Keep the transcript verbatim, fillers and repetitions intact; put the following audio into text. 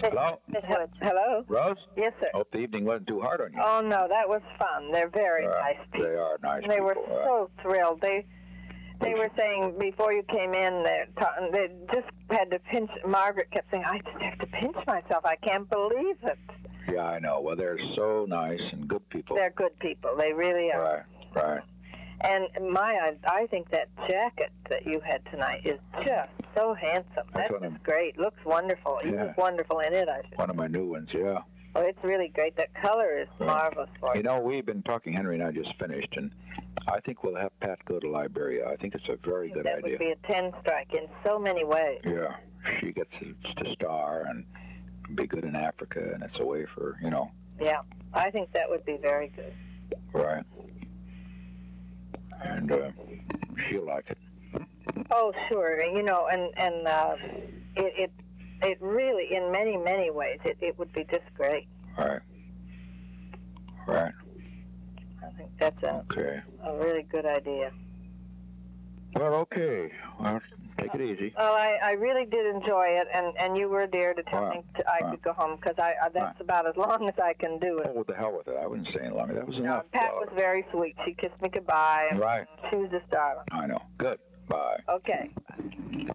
Hello? Miss Woods. Hello? Rose? Yes, sir. Hope the evening wasn't too hard on you. Oh, no, that was fun. They're very Uh, nice people. They are nice They people. were uh, so thrilled. They they They were saying before you came in, they ta- they just had to pinch. Margaret kept saying, I just have to pinch myself. I can't believe it. Yeah, I know. Well, they're so nice and good people. They're good people. They really are. Right, right. And my, I, I think that jacket that you had tonight is just so handsome. That's That's what just I'm- great. Looks wonderful. You Yeah. look wonderful in it, I should. One of my new ones, yeah. Oh, it's really great. That color is Yeah. marvelous for You you. know, we've been talking, Henry and I just finished, and I think we'll have Pat go to Liberia. I think it's a very good That idea. would be a ten strike in so many ways. Yeah, she gets to, to star and be good in Africa, and it's a way for, you know, Yeah, I think that would be very good. right. And uh, she'll like it. Oh, sure. You know, and and uh, it it it really, in many many ways, it it would be just great. Right. Right. I think that's a Okay. a really good idea. Well, okay. Well, take it easy. Well, I, I really did enjoy it, and, and you were there to tell Wow. me to, I Wow. could go home because I, I that's about as long as I can do it. Oh, what the hell with it. I wouldn't say any longer. That was Uh, enough. Pat Uh, was very sweet. She kissed me goodbye, and Right. she was just darling. I know. Good. Bye. Okay.